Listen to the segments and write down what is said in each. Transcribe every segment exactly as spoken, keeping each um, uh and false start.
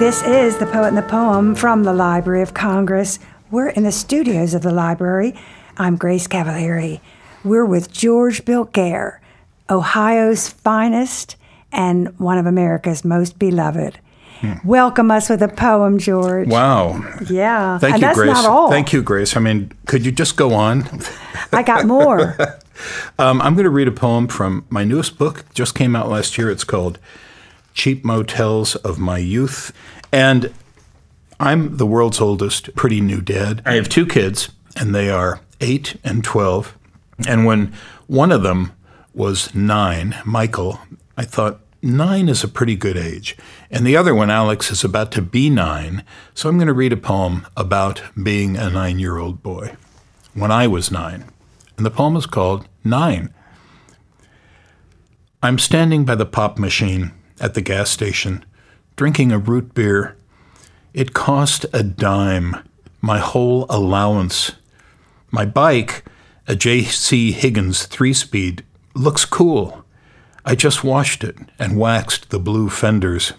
This is The Poet and the Poem from the Library of Congress. We're in the studios of the library. I'm Grace Cavalieri. We're with George Bilger, Ohio's finest and one of America's most beloved. Hmm. Welcome us with a poem, George. Wow. Yeah. Thank and you, that's Grace. Not all. Thank you, Grace. I mean, could you just go on? I got more. um, I'm going to read a poem from my newest book. Just came out last year. It's called Cheap Motels of My Youth. And I'm the world's oldest pretty new dad. I have two kids, and they are eight and twelve. And when one of them was nine, Michael, I thought, nine is a pretty good age. And the other one, Alex, is about to be nine. So I'm going to read a poem about being a nine-year-old boy when I was nine. And the poem is called Nine. I'm standing by the pop machine at the gas station, drinking a root beer. It cost a dime, my whole allowance. My bike, a J C Higgins three-speed, looks cool. I just washed it and waxed the blue fenders.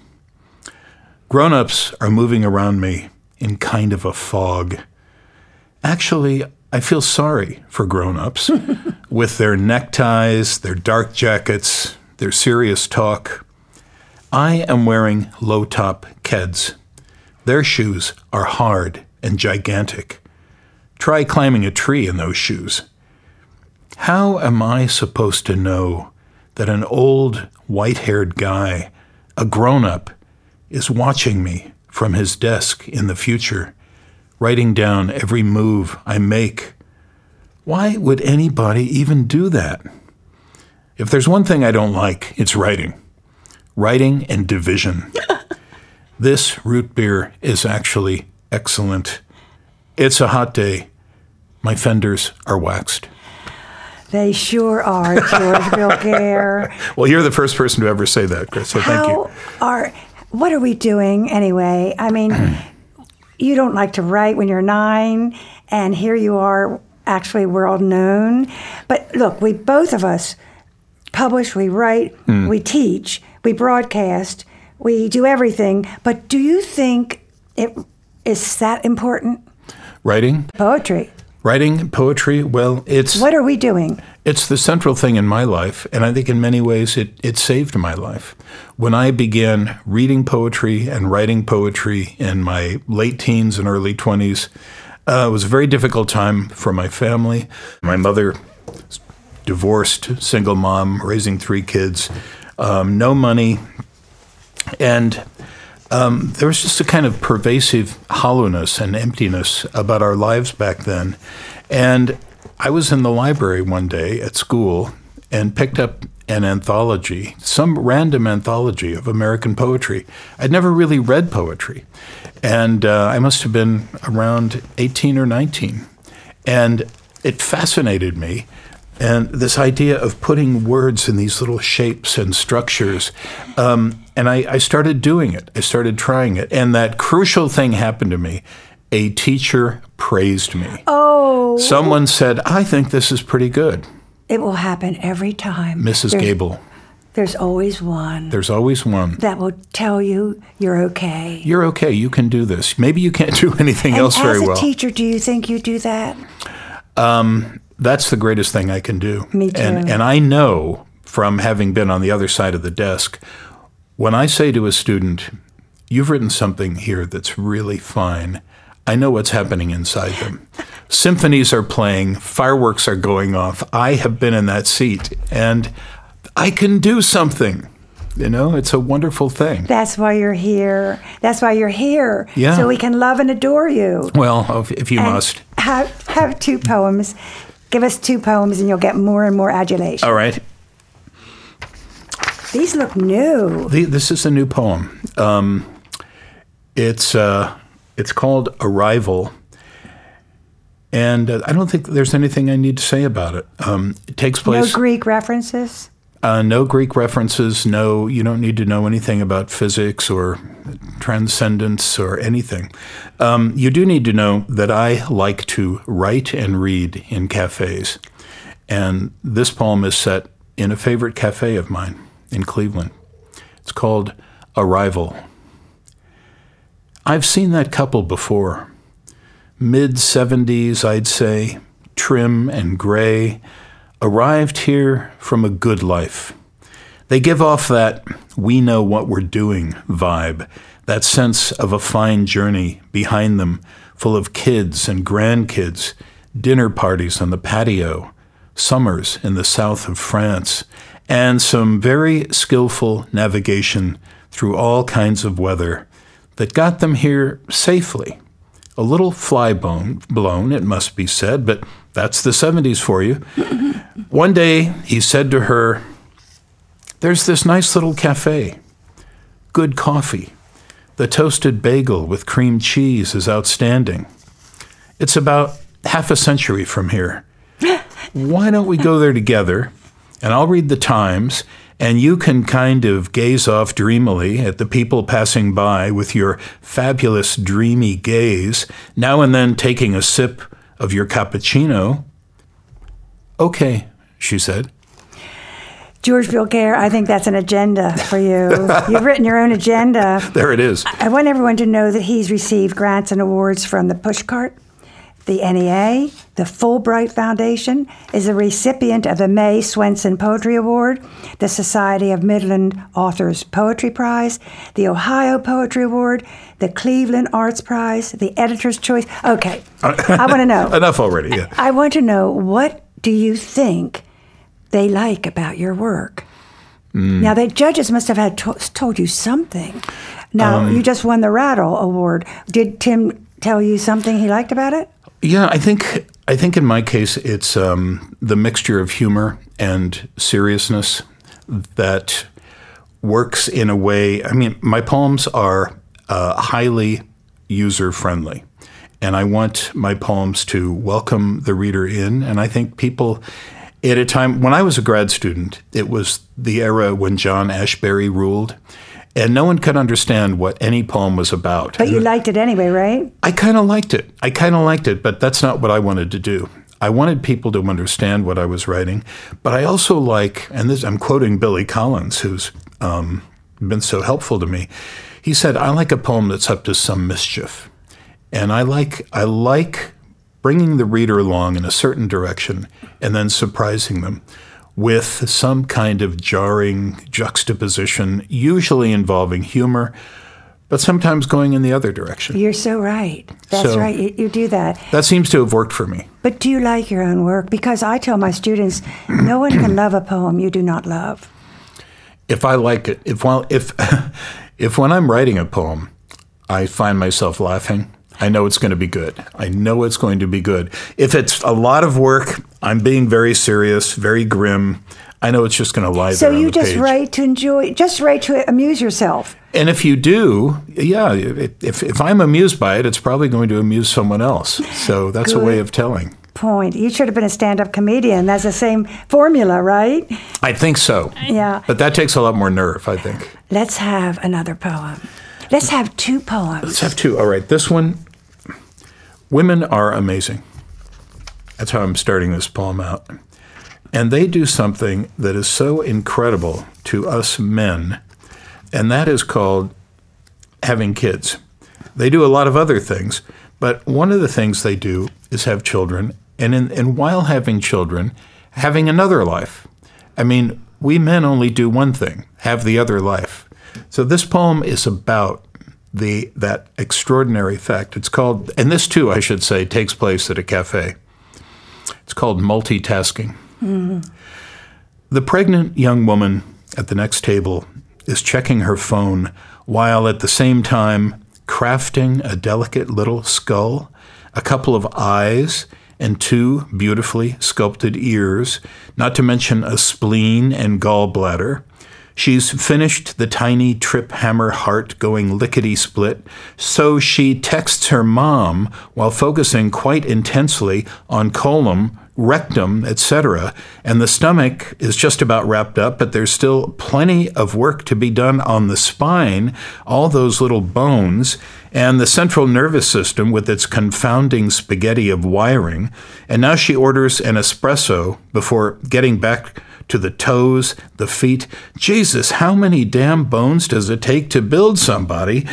Grown-ups are moving around me in kind of a fog. Actually, I feel sorry for grown-ups with their neckties, their dark jackets, their serious talk. I am wearing low-top Keds. Their shoes are hard and gigantic. Try climbing a tree in those shoes. How am I supposed to know that an old, white-haired guy, a grown-up, is watching me from his desk in the future, writing down every move I make? Why would anybody even do that? If there's one thing I don't like, it's writing. Writing and division. This root beer is actually excellent. It's a hot day. My fenders are waxed. They sure are, George Bilger. Well, you're the first person to ever say that, Chris, so thank you. How are, what are we doing anyway? I mean, you don't like to write when you're nine, and here you are actually world known. But look, we both of us publish, we write, mm. we teach, we broadcast, we do everything. But do you think it is that important? Writing? Poetry. Writing, poetry, well, it's... What are we doing? It's the central thing in my life, and I think in many ways it, it saved my life. When I began reading poetry and writing poetry in my late teens and early twenties, uh, it was a very difficult time for my family. My mother, divorced, single mom, raising three kids, um, no money, and um, there was just a kind of pervasive hollowness and emptiness about our lives back then. And I was in the library one day at school and picked up an anthology, some random anthology of American poetry. I'd never really read poetry, and uh, I must have been around eighteen or nineteen. And it fascinated me. And this idea of putting words in these little shapes and structures. Um, and I, I started doing it. I started trying it. And that crucial thing happened to me. A teacher praised me. Oh. Someone said, I think this is pretty good. It will happen every time. Missus There's, Gable. There's always one. There's always one. That will tell you you're okay. You're okay. You can do this. Maybe you can't do anything and else very well. As a teacher, do you think you do that? Um... That's the greatest thing I can do. Me too. And, and I know from having been on the other side of the desk, when I say to a student, you've written something here that's really fine, I know what's happening inside them. Symphonies are playing, fireworks are going off. I have been in that seat, and I can do something. You know, it's a wonderful thing. That's why you're here. That's why you're here. Yeah. So we can love and adore you. Well, if, if you and must. Have, have two poems. Give us two poems and you'll get more and more adulation. All right. These look new. The, this is a new poem. Um, it's uh, it's called Arrival. And uh, I don't think there's anything I need to say about it. Um, it takes place... No Greek references? Uh, no Greek references. No, you don't need to know anything about physics or transcendence or anything. Um, you do need to know that I like to write and read in cafes. And this poem is set in a favorite cafe of mine in Cleveland. It's called Arrival. I've seen that couple before. Mid-seventies, I'd say, trim and gray, arrived here from a good life. They give off that we know what we're doing vibe, that sense of a fine journey behind them, full of kids and grandkids, dinner parties on the patio, summers in the south of France, and some very skillful navigation through all kinds of weather that got them here safely. A little fly bone blown, it must be said, but that's the seventies for you. One day, he said to her, "There's this nice little cafe. Good coffee. The toasted bagel with cream cheese is outstanding. It's about half a century from here. Why don't we go there together, and I'll read the Times, and you can kind of gaze off dreamily at the people passing by with your fabulous dreamy gaze, now and then taking a sip of your cappuccino." "Okay," she said. George Bilker, I think that's an agenda for you. You've written your own agenda. There it is. I want everyone to know that he's received grants and awards from the Pushcart, the N E A, the Fulbright Foundation, is a recipient of the May Swenson Poetry Award, the Society of Midland Authors Poetry Prize, the Ohio Poetry Award, the Cleveland Arts Prize, the Editor's Choice. Okay, I want to know. Enough already, yeah. I want to know, what do you think they like about your work? Mm. Now, the judges must have had to- told you something. Now, um, you just won the Rattle Award. Did Tim tell you something he liked about it? Yeah, I think I think in my case it's um, the mixture of humor and seriousness that works in a way. I mean, my poems are uh, highly user-friendly, and I want my poems to welcome the reader in. And I think people, at a time when I was a grad student, it was the era when John Ashbery ruled. And no one could understand what any poem was about. But you liked it anyway, right? I kind of liked it. I kind of liked it, but that's not what I wanted to do. I wanted people to understand what I was writing. But I also like, and this, I'm quoting Billy Collins, who's um, been so helpful to me. He said, "I like a poem that's up to some mischief." And I like I like bringing the reader along in a certain direction and then surprising them with some kind of jarring juxtaposition, usually involving humor, but sometimes going in the other direction. You're so right. That's so, right. You, you do that. That seems to have worked for me. But do you like your own work? Because I tell my students, no one can love a poem you do not love. If I like it, if while if if when I'm writing a poem, I find myself laughing, I know it's going to be good. I know it's going to be good. If it's a lot of work, I'm being very serious, very grim, I know it's just going to lie so there on you the just page. write to enjoy, just write to amuse yourself. And if you do, yeah, if if I'm amused by it, it's probably going to amuse someone else. So that's Good a way of telling. Point. You should have been a stand-up comedian. That's the same formula, right? I think so. Yeah. But that takes a lot more nerve, I think. Let's have another poem. Let's have two poems. Let's have two. All right. This one, women are amazing. That's how I'm starting this poem out. And they do something that is so incredible to us men, and that is called having kids. They do a lot of other things, but one of the things they do is have children, and in, and while having children, having another life. I mean, we men only do one thing, have the other life. So this poem is about the that extraordinary fact. It's called, and this too, I should say, takes place at a cafe. It's called Multitasking. Mm-hmm. The pregnant young woman at the next table is checking her phone while at the same time crafting a delicate little skull, a couple of eyes, and two beautifully sculpted ears, not to mention a spleen and gallbladder. She's finished the tiny trip hammer heart going lickety-split, so she texts her mom while focusing quite intensely on colon, rectum, et cetera, and the stomach is just about wrapped up, but there's still plenty of work to be done on the spine, all those little bones, and the central nervous system with its confounding spaghetti of wiring. And now she orders an espresso before getting back to the toes, the feet. Jesus, how many damn bones does it take to build somebody?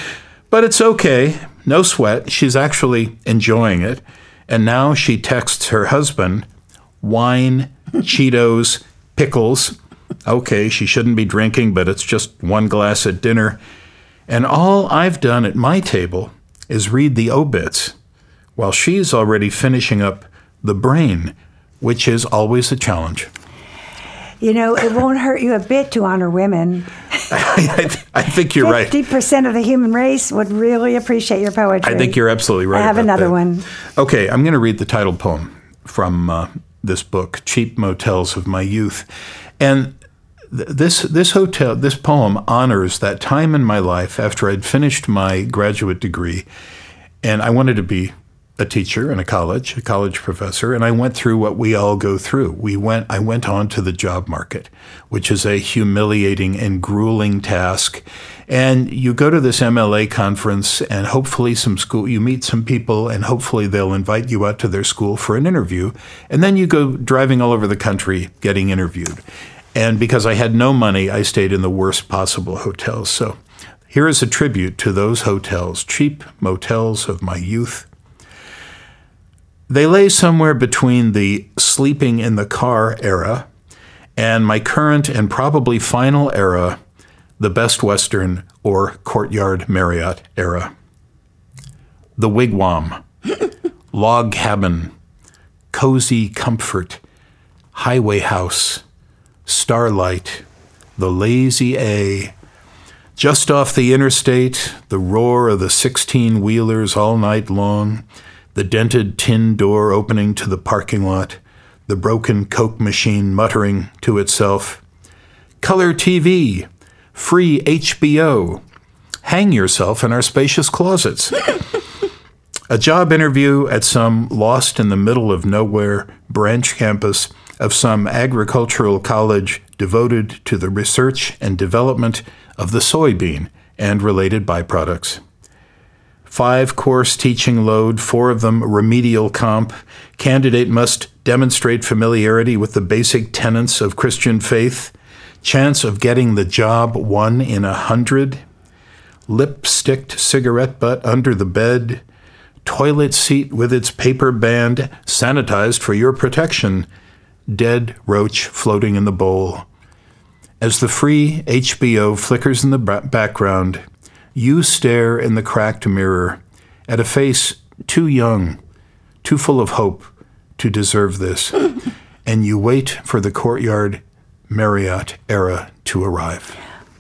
But it's okay. No sweat. She's actually enjoying it. And now she texts her husband, wine, Cheetos, pickles. Okay, she shouldn't be drinking, but it's just one glass at dinner. And all I've done at my table is read the obits, while she's already finishing up the brain, which is always a challenge. You know, it won't hurt you a bit to honor women. I, th- I think you're right. fifty percent of the human race would really appreciate your poetry. I think you're absolutely right. I have about another that. one. Okay, I'm going to read the title poem from uh, this book, Cheap Motels of My Youth. And th- this this hotel, this poem honors that time in my life after I'd finished my graduate degree, and I wanted to be a teacher in a college, a college professor, and I went through what we all go through. We went, I went on to the job market, which is a humiliating and grueling task. And you go to this M L A conference, and hopefully some school, you meet some people, and hopefully they'll invite you out to their school for an interview. And then you go driving all over the country getting interviewed. And because I had no money, I stayed in the worst possible hotels. So here is a tribute to those hotels, cheap motels of my youth. They lay somewhere between the sleeping in the car era and my current and probably final era, the Best Western or Courtyard Marriott era. The wigwam, log cabin, cozy comfort, highway house, starlight, the lazy A. Just off the interstate, the roar of the sixteen-wheelers all night long, the dented tin door opening to the parking lot, the broken Coke machine muttering to itself, color T V, free H B O, hang yourself in our spacious closets. A job interview at some lost in the middle of nowhere branch campus of some agricultural college devoted to the research and development of the soybean and related byproducts. Five-course teaching load, four of them remedial comp. Candidate must demonstrate familiarity with the basic tenets of Christian faith. Chance of getting the job one in a hundred. Lip-sticked cigarette butt under the bed. Toilet seat with its paper band, sanitized for your protection. Dead roach floating in the bowl. As the free H B O flickers in the b- background, you stare in the cracked mirror at a face too young, too full of hope to deserve this, and you wait for the Courtyard Marriott era to arrive.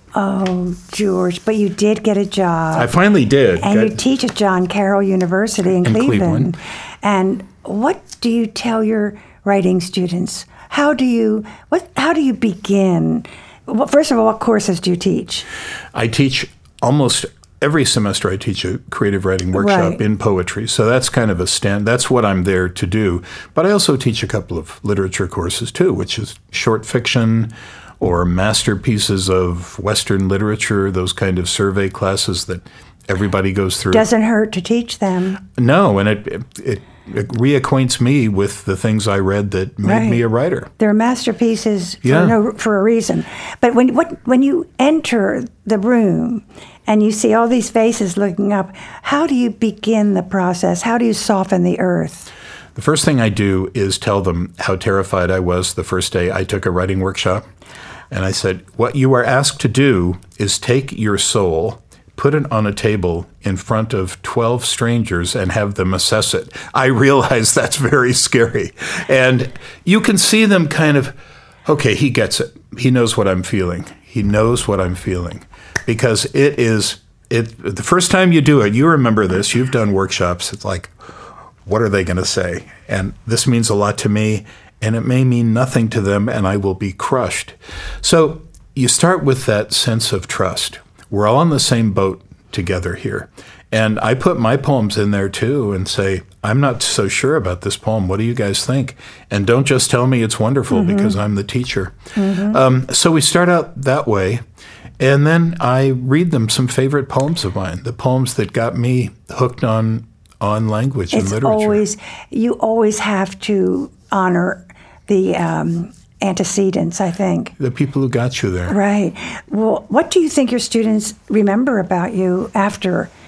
Oh, George, but you did get a job. I finally did. And Got, you teach at John Carroll University in, in Cleveland. Cleveland. And what do you tell your writing students? How do you what? How do you begin? Well, first of all, what courses do you teach? I teach almost every semester. I teach a creative writing workshop Right. in poetry. So that's kind of a stand. That's what I'm there to do. But I also teach a couple of literature courses too, which is short fiction or masterpieces of Western literature, those kind of survey classes that everybody goes through. Doesn't hurt to teach them. No, and it, it, it it reacquaints me with the things I read that made Right. me a writer. They're masterpieces for Yeah. no for a reason. But when what when you enter the room and you see all these faces looking up, how do you begin the process? How do you soften the earth? The first thing I do is tell them how terrified I was the first day I took a writing workshop. And I said, what you are asked to do is take your soul, put it on a table in front of twelve strangers and have them assess it. I realize that's very scary. And you can see them kind of, okay, he gets it. He knows what I'm feeling. He knows what I'm feeling. Because it is, it. the first time you do it, you remember this, you've done workshops, it's like, what are they going to say? And this means a lot to me, and it may mean nothing to them, and I will be crushed. So you start with that sense of trust. We're all on the same boat together here. And I put my poems in there too and say, I'm not so sure about this poem. What do you guys think? And don't just tell me it's wonderful mm-hmm. because I'm the teacher. Mm-hmm. Um, so we start out that way. And then I read them some favorite poems of mine, the poems that got me hooked on on language it's and literature. Always, you always have to honor the um, antecedents, I think. The people who got you there. Right. Well, what do you think your students remember about you after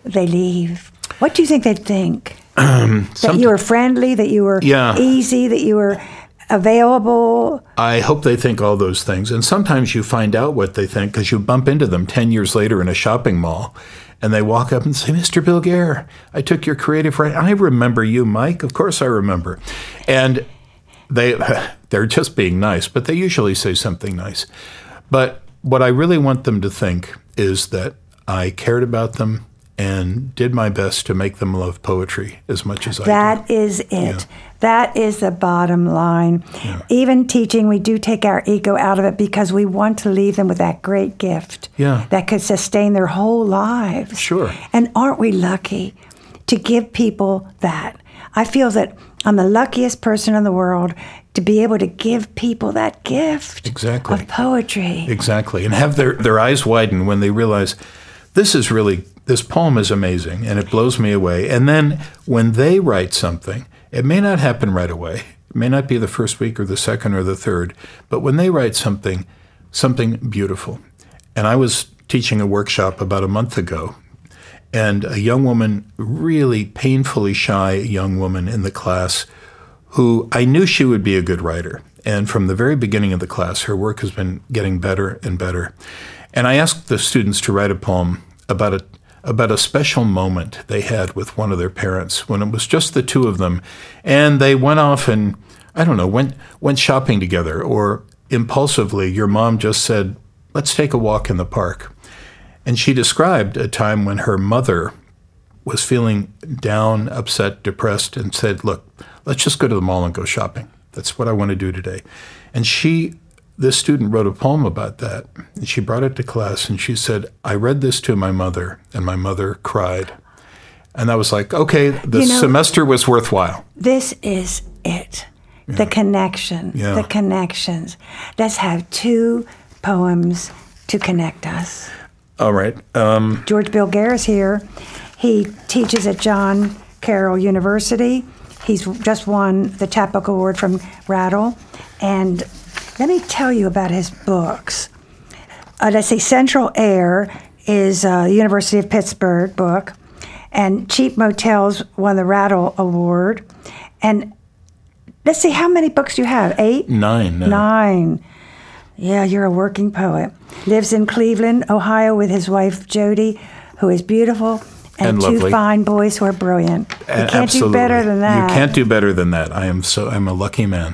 they leave? What do you think they'd think? Um, that you were friendly, that you were yeah. easy, that you were available? I hope they think all those things. And sometimes you find out what they think because you bump into them ten years later in a shopping mall. And they walk up and say, Mister Bilguer, I took your creative writing. I remember you, Mike. Of course I remember. And they, they're just being nice, but they usually say something nice. But what I really want them to think is that I cared about them and did my best to make them love poetry as much as I did. That is it. Yeah. That is the bottom line. Yeah. Even teaching, we do take our ego out of it because we want to leave them with that great gift yeah. that could sustain their whole lives. Sure. And aren't we lucky to give people that? I feel that I'm the luckiest person in the world to be able to give people that gift exactly. of poetry. Exactly. And have their, their eyes widen when they realize this is really, this poem is amazing and it blows me away. And then when they write something, it may not happen right away. It may not be the first week or the second or the third, but when they write something, something beautiful. And I was teaching a workshop about a month ago, and a young woman, really painfully shy young woman in the class, who I knew she would be a good writer. And from the very beginning of the class, her work has been getting better and better. And I asked the students to write a poem about a about a special moment they had with one of their parents when it was just the two of them. And they went off and, I don't know, went went shopping together, or impulsively, your mom just said, let's take a walk in the park. And she described a time when her mother was feeling down, upset, depressed, and said, look, let's just go to the mall and go shopping. That's what I want to do today. And she, this student wrote a poem about that. And she brought it to class and she said, I read this to my mother and my mother cried. And I was like, okay, the you know, semester was worthwhile. This is it. Yeah. The connection, yeah. the connections. Let's have two poems to connect us. All right. Um, George Bilguer is here. He teaches at John Carroll University. He's just won the Chapbook Award from Rattle. And let me tell you about his books. Uh, let's see, Central Air is a University of Pittsburgh book. And Cheap Motels won the Rattle Award. And let's see, how many books do you have? Eight? Nine. No. Nine. Yeah, you're a working poet. Lives in Cleveland, Ohio with his wife, Jody, who is beautiful, and, and two lovely. fine boys who are brilliant. You can't Absolutely. do better than that. You can't do better than that. I am so I'm a lucky man.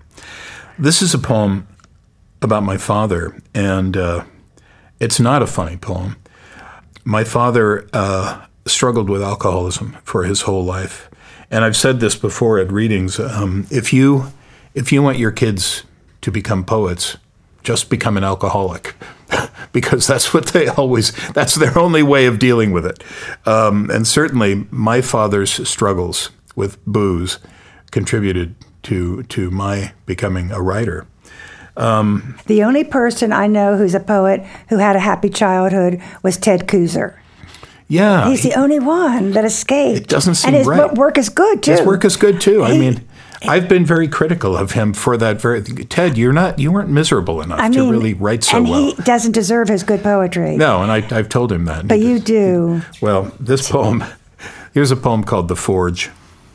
This is a poem about my father, and uh, it's not a funny poem. My father uh, struggled with alcoholism for his whole life. And I've said this before at readings. Um, if you if you want your kids to become poets, just become an alcoholic, because that's what they always, that's their only way of dealing with it. Um, and certainly my father's struggles with booze contributed to to my becoming a writer. Um, the only person I know who's a poet who had a happy childhood was Ted Kooser. Yeah. He's the only one that escaped. It doesn't seem right. And his right. work is good, too. His work is good, too. He, I mean, I've been very critical of him for that very thing. Ted, you're not, you weren't miserable enough I mean, to really write so and well. And he doesn't deserve his good poetry. No, and I, I've told him that. But you do. Well, this poem, here's a poem called The Forge.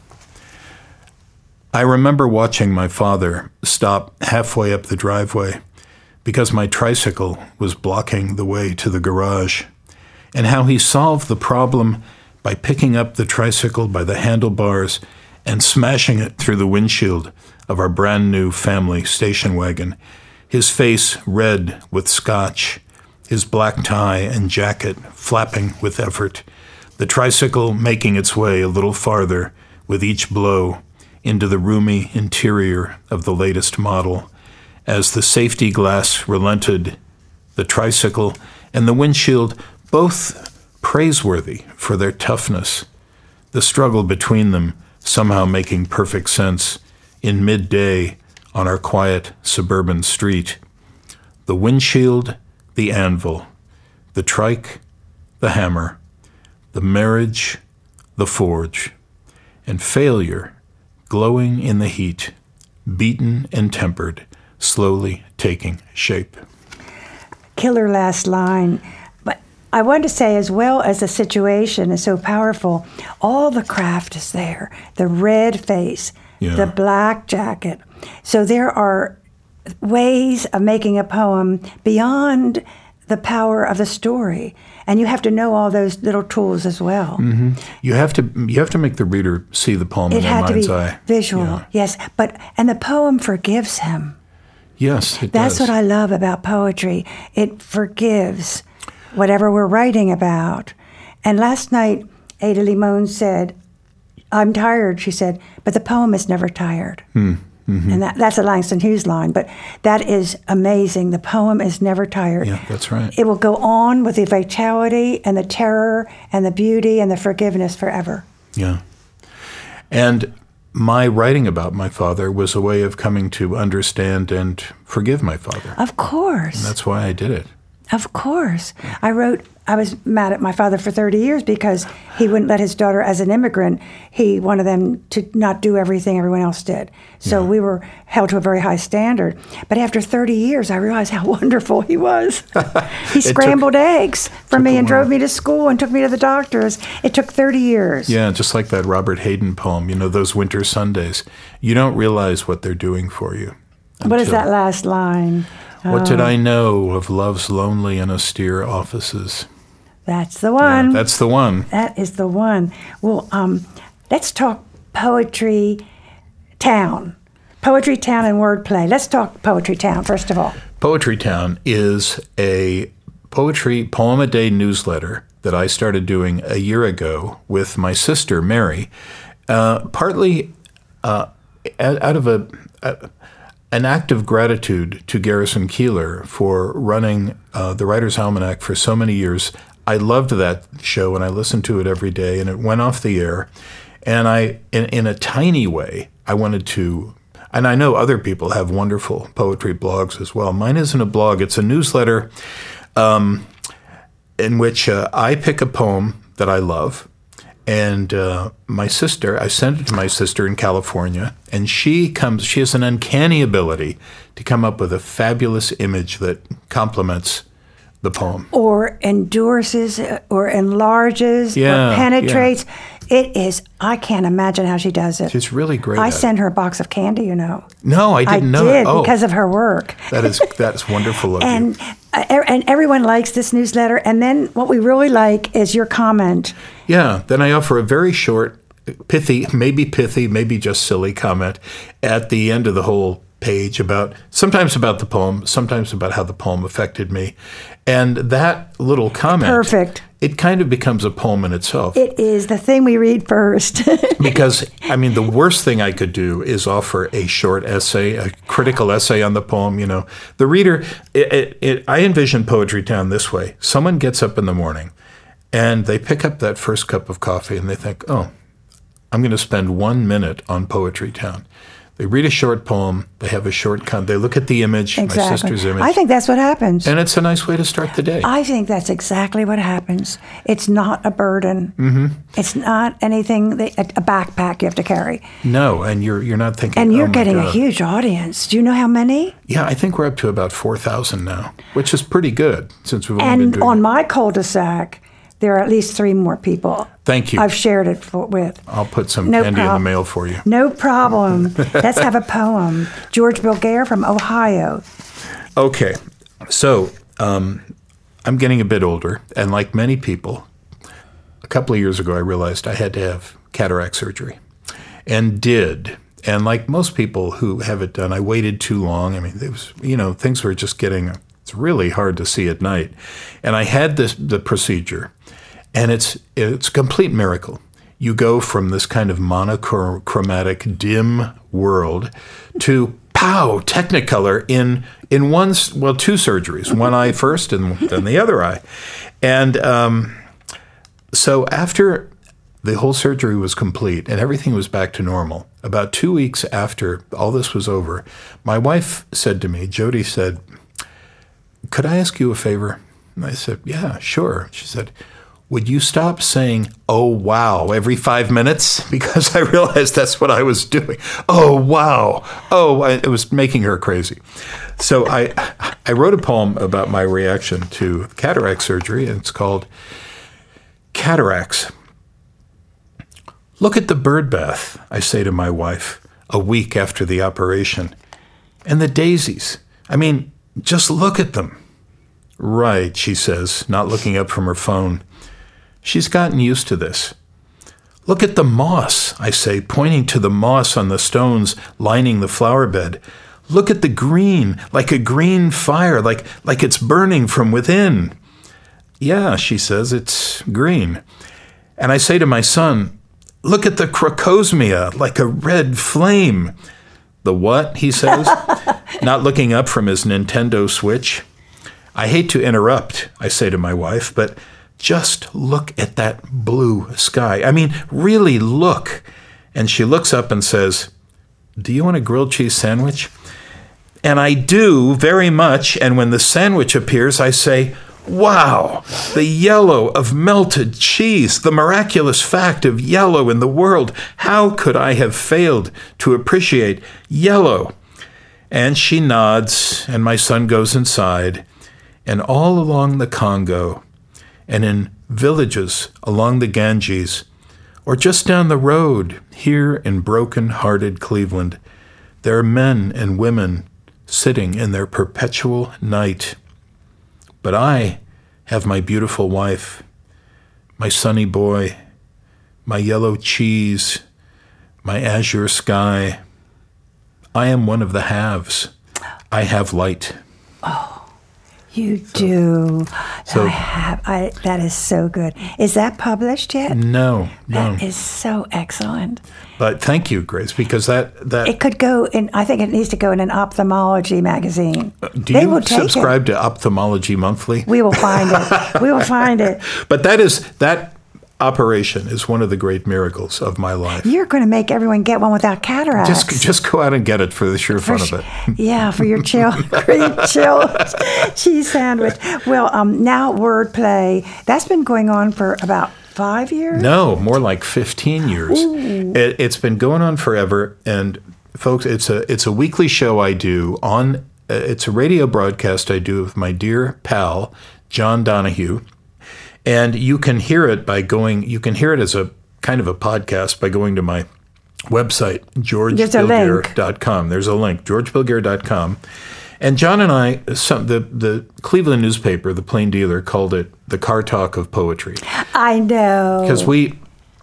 I remember watching my father stop halfway up the driveway because my tricycle was blocking the way to the garage, and how he solved the problem by picking up the tricycle by the handlebars and smashing it through the windshield of our brand new family station wagon, his face red with scotch, his black tie and jacket flapping with effort, the tricycle making its way a little farther with each blow into the roomy interior of the latest model. As the safety glass relented, the tricycle and the windshield both praiseworthy for their toughness, the struggle between them somehow making perfect sense in midday on our quiet suburban street. The windshield, the anvil, the trike, the hammer, the marriage, the forge, and failure glowing in the heat, beaten and tempered, slowly taking shape. Killer last line. But I want to say, as well as the situation is so powerful, all the craft is there. The red face, Yeah. the black jacket. So there are ways of making a poem beyond the power of the story, and you have to know all those little tools as well. Mm-hmm. You have to you have to make the reader see the poem It in their had to mind's be eye. visual, Yeah. yes. But and the poem forgives him. Yes, it That's does. what I love about poetry. It forgives whatever we're writing about. And last night, Ada Limon said, "I'm tired," she said, "but the poem is never tired." Hmm. Mm-hmm. And that, that's a Langston Hughes line, but that is amazing. The poem is never tired. Yeah, that's right. It will go on with the vitality and the terror and the beauty and the forgiveness forever. Yeah. And my writing about my father was a way of coming to understand and forgive my father. Of course. And that's why I did it. Of course. I wrote, I was mad at my father for thirty years because he wouldn't let his daughter, as an immigrant, he wanted them to not do everything everyone else did. So Yeah. we were held to a very high standard. But after thirty years, I realized how wonderful he was. He scrambled eggs for took me a and drove while. me to school and took me to the doctors. It took thirty years. Yeah, just like that Robert Hayden poem, you know, those winter Sundays. You don't realize what they're doing for you. What is until- that last line? What did I know of love's lonely and austere offices? That's the one. Yeah, that's the one. That is the one. Well, um, let's talk Poetry Town. Poetry Town and wordplay. Let's talk Poetry Town, first of all. Poetry Town is a poetry poem a day newsletter that I started doing a year ago with my sister, Mary, uh, partly uh, out of a, a an act of gratitude to Garrison Keillor for running uh, the Writer's Almanac for so many years. I loved that show, and I listened to it every day, and it went off the air. And I, in, in a tiny way, I wanted to, and I know other people have wonderful poetry blogs as well. Mine isn't a blog, it's a newsletter um, in which uh, I pick a poem that I love. And uh, my sister, I sent it to my sister in California, and she comes, she has an uncanny ability to come up with a fabulous image that complements the poem. Or endorses, uh, or enlarges, Yeah, or penetrates. It is, I can't imagine how she does it. She's really great I at it. sent her a box of candy, you know. No, I didn't I know did that. Oh, because of her work. that is that's wonderful of And you. uh, er- and everyone likes this newsletter. And then what we really like is your comment. Yeah, then I offer a very short, pithy, maybe pithy, maybe just silly comment at the end of the whole page about, sometimes about the poem, sometimes about how the poem affected me. And that little comment, Perfect. it kind of becomes a poem in itself. It is the thing we read first. Because, I mean, the worst thing I could do is offer a short essay, a critical essay on the poem. You know, the reader, it, it, it, I envision Poetry Town this way. Someone gets up in the morning and they pick up that first cup of coffee and they think, oh, I'm going to spend one minute on Poetry Town. They read a short poem. They have a short con. They look at the image, my Exactly. sister's image. I think that's what happens. and it's a nice way to start the day. I think that's exactly what happens. It's not a burden. Mm-hmm. It's not anything, that, a, a backpack you have to carry. no, and you're you're not thinking. And you're oh my getting a God. huge audience. Do you know how many? Yeah, I think we're up to about four thousand now, which is pretty good since we've only been And doing on it. my cul-de-sac, there are at least three more people. Thank you. I've shared it for, with. I'll put some No candy in the prob- mail for you. No problem. Let's have a poem. George Bilgair from Ohio. Okay, so um, I'm getting a bit older, and like many people, a couple of years ago I realized I had to have cataract surgery, and did. And like most people who have it done, I waited too long. I mean, it was, you know, things were just getting, it's really hard to see at night. And I had this the procedure, and it's it's a complete miracle. You go from this kind of monochromatic, dim world to pow, Technicolor in in one, s- well, two surgeries, one eye first and then the other eye. And um, so after the whole surgery was complete and everything was back to normal, about two weeks after all this was over, my wife said to me, Jody said, "Could I ask you a favor?" And I said, "Yeah, sure." She said, would you stop saying, oh, wow, every five minutes? Because I realized that's what I was doing. Oh, wow. Oh, I, it was making her crazy. So I, I wrote a poem about my reaction to cataract surgery, and it's called Cataracts. Look at the bird bath, I say to my wife, a week after the operation. And the daisies. I mean, just look at them. Right, she says, not looking up from her phone. She's gotten used to this. Look at the moss, I say, pointing to the moss on the stones lining the flower bed. Look at the green, like a green fire, like, like it's burning from within. Yeah, she says, it's green. And I say to my son, look at the crocosmia, like a red flame. The what, he says, not looking up from his Nintendo Switch. I hate to interrupt, I say to my wife, but just look at that blue sky. I mean, really look. And she looks up and says, do you want a grilled cheese sandwich? And I do very much. And when the sandwich appears, I say, wow, the yellow of melted cheese, the miraculous fact of yellow in the world. How could I have failed to appreciate yellow? And she nods, and my son goes inside. And all along the Congo, and in villages along the Ganges, or just down the road here in broken-hearted Cleveland, there are men and women sitting in their perpetual night. But I have my beautiful wife, my sunny boy, my yellow cheese, my azure sky. I am one of the haves. I have light. Oh, you so, do. So, I have. I, that is so good. Is that published yet? No, no. That is so excellent. But thank you, Grace, because that... that it could go in, I think it needs to go in an ophthalmology magazine. Do they you will take subscribe it. to Ophthalmology Monthly? We will find it. We will find it. But that is... that operation is one of the great miracles of my life. You're going to make everyone get one without cataracts. Just just go out and get it for the sheer fun for, of it. Yeah, for your chill, green chill cheese sandwich. Well, um, now wordplay. That's been going on for about five years? No, more like fifteen years. It, it's been going on forever. And folks, it's a it's a weekly show I do on, uh, it's a radio broadcast I do with my dear pal, John Donahue. And you can hear it by going, you can hear it as a kind of a podcast by going to my website, george bilger dot com. There's a link, george bilger dot com. And John and I, some, the, the Cleveland newspaper, the Plain Dealer, called it the car talk of poetry. I know. Because we,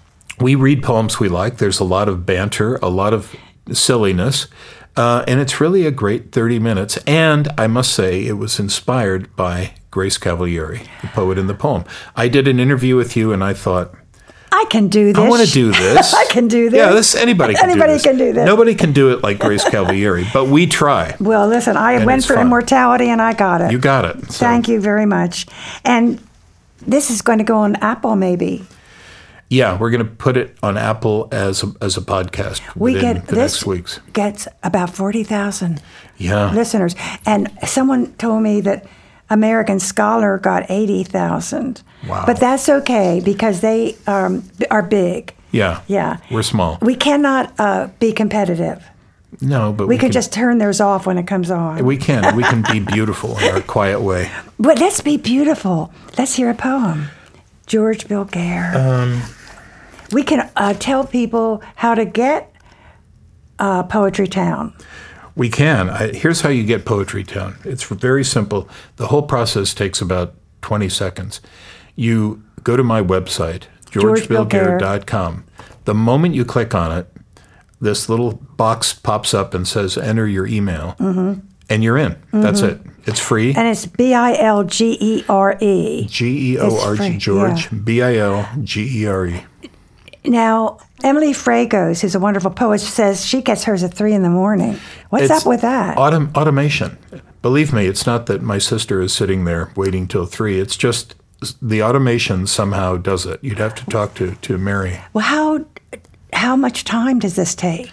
we read poems we like. There's a lot of banter, a lot of silliness. Uh, and it's really a great thirty minutes. And I must say, it was inspired by Grace Cavalieri, the poet in the poem. I did an interview with you, and I thought, I can do this. I want to do this. I can do this. Yeah, this anybody can anybody do this. can do this. Nobody can do it like Grace Cavalieri, but we try. Well, listen, I and went for fun. immortality, and I got it. You got it. So. Thank you very much. And this is going to go on Apple, maybe. Yeah, we're going to put it on Apple as a, as a podcast we within get the this next weeks. Gets about forty thousand yeah. listeners. And someone told me that American Scholar got eighty thousand. Wow. But that's okay because they um, are big. Yeah. Yeah. We're small. We cannot uh, be competitive. No, but we, we can, can just turn theirs off when it comes on. We can. We can be beautiful in our quiet way. But let's be beautiful. Let's hear a poem. George Bilger. Um, we can uh, tell people how to get uh, Poetry Town. We can. I, here's how you get Poetry Town. It's very simple. The whole process takes about twenty seconds. You go to my website, george bilger dot com. The moment you click on it, this little box pops up and says, enter your email, mm-hmm. and you're in. Mm-hmm. That's it. It's free. And it's B I L G E R E. G E O R G, George, yeah. B I L G E R E. Now, Emily Fragos, who's a wonderful poet, says she gets hers at three in the morning. What's it's up with that? Autom- automation. Believe me, it's not that my sister is sitting there waiting till three. It's just the automation somehow does it. You'd have to talk to, to Mary. Well, how how much time does this take?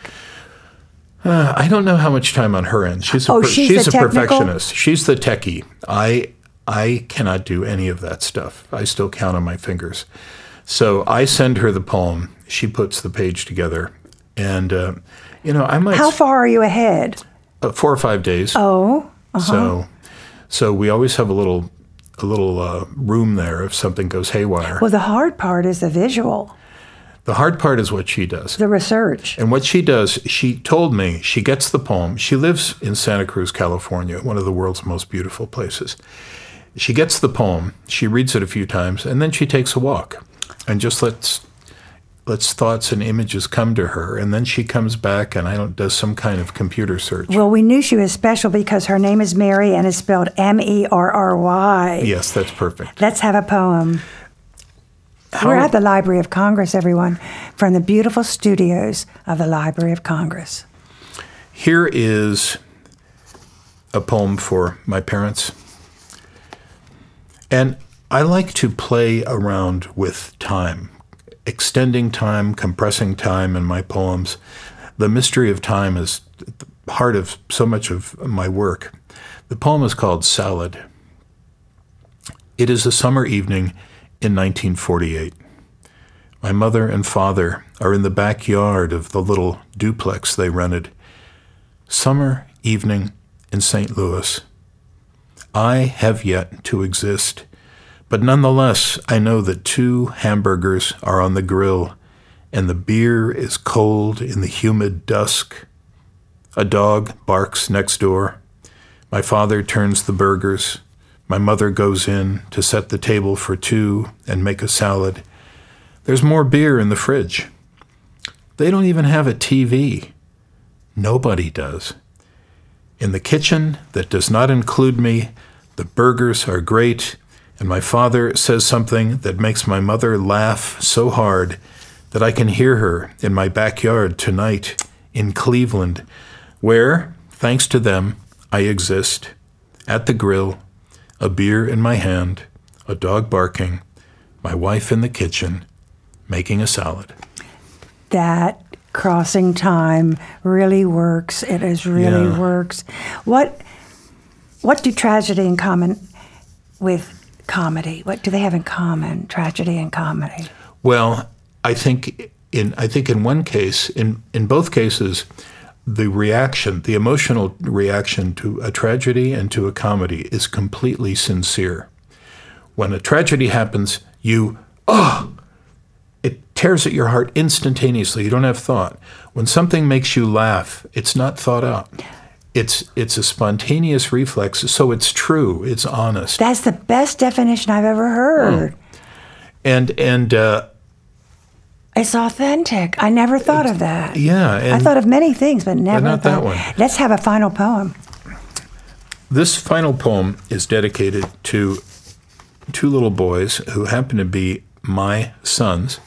Uh, I don't know how much time on her end. She's a, oh, per- she's, she's the a perfectionist. She's the techie. I I cannot do any of that stuff. I still count on my fingers. So I send her the poem. She puts the page together. And, uh, you know, I might... How far are you ahead? Uh, four or five days. Oh, uh-huh. So so we always have a little a little uh, room there if something goes haywire. Well, the hard part is the visual. The hard part is what she does. The research. And what she does, she told me, she gets the poem. She lives in Santa Cruz, California, one of the world's most beautiful places. She gets the poem, she reads it a few times, and then she takes a walk and just lets lets thoughts and images come to her. And then she comes back and I don't does some kind of computer search. Well, we knew she was special because her name is Mary and is spelled M E R R Y. Yes, that's perfect. Let's have a poem. How, We're at the Library of Congress, everyone, from the beautiful studios of the Library of Congress. Here is a poem for my parents. And I like to play around with time, extending time, compressing time in my poems. The mystery of time is the heart of so much of my work. The poem is called Salad. It is a summer evening in nineteen forty-eight. My mother and father are in the backyard of the little duplex they rented. Summer evening in Saint Louis. I have yet to exist, but nonetheless, I know that two hamburgers are on the grill, and the beer is cold in the humid dusk. A dog barks next door. My father turns the burgers. My mother goes in to set the table for two and make a salad. There's more beer in the fridge. They don't even have a T V. Nobody does. In the kitchen that does not include me, the burgers are great, and my father says something that makes my mother laugh so hard that I can hear her in my backyard tonight in Cleveland, where, thanks to them, I exist, at the grill, a beer in my hand, a dog barking, my wife in the kitchen, making a salad. That crossing time really works. It is really Yeah. works. What what do tragedy in common with comedy? What do they have in common, tragedy and comedy? Well, I think in I think in one case, in, in both cases, the reaction, the emotional reaction to a tragedy and to a comedy is completely sincere. When a tragedy happens, you, oh, it tears at your heart instantaneously. You don't have thought. When something makes you laugh, it's not thought out. It's it's a spontaneous reflex, so it's true. It's honest. That's the best definition I've ever heard. Mm. And and uh, it's authentic. I never thought of that. Yeah, and I thought of many things, but never not thought. that one. Let's have a final poem. This final poem is dedicated to two little boys who happen to be my sons,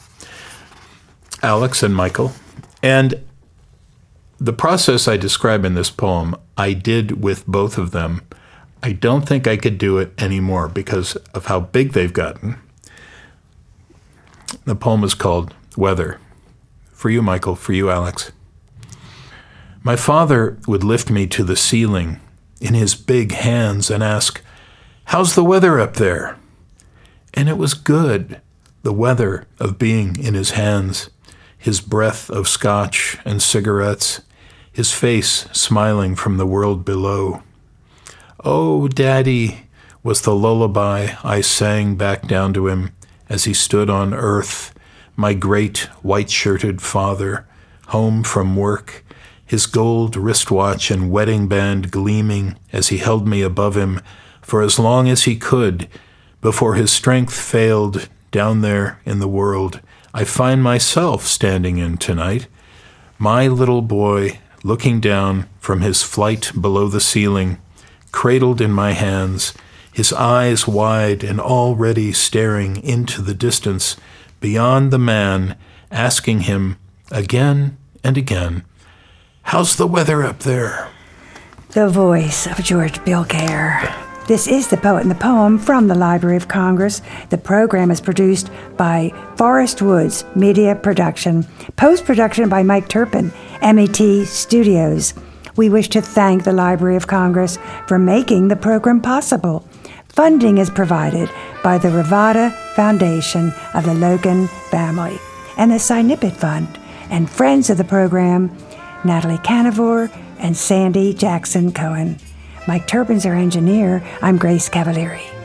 Alex and Michael. And the process I describe in this poem, I did with both of them. I don't think I could do it anymore because of how big they've gotten. The poem is called Weather. For you, Michael, for you, Alex. My father would lift me to the ceiling in his big hands and ask, "How's the weather up there?" And it was good, the weather of being in his hands, his breath of scotch and cigarettes, his face smiling from the world below. "Oh, Daddy," was the lullaby I sang back down to him as he stood on earth, my great white-shirted father, home from work, his gold wristwatch and wedding band gleaming as he held me above him for as long as he could before his strength failed down there in the world I find myself standing in tonight, my little boy looking down from his flight below the ceiling, cradled in my hands, his eyes wide and already staring into the distance beyond the man, asking him again and again, "How's the weather up there?" The voice of George Bilger. This is The Poet and the Poem from the Library of Congress. The program is produced by Forest Woods Media Production. Post-production by Mike Turpin, M E T Studios. We wish to thank the Library of Congress for making the program possible. Funding is provided by the Rivada Foundation of the Logan family and the Synipid Fund, and friends of the program, Natalie Canavore and Sandy Jackson Cohen. Mike Turpin's our engineer. I'm Grace Cavalieri.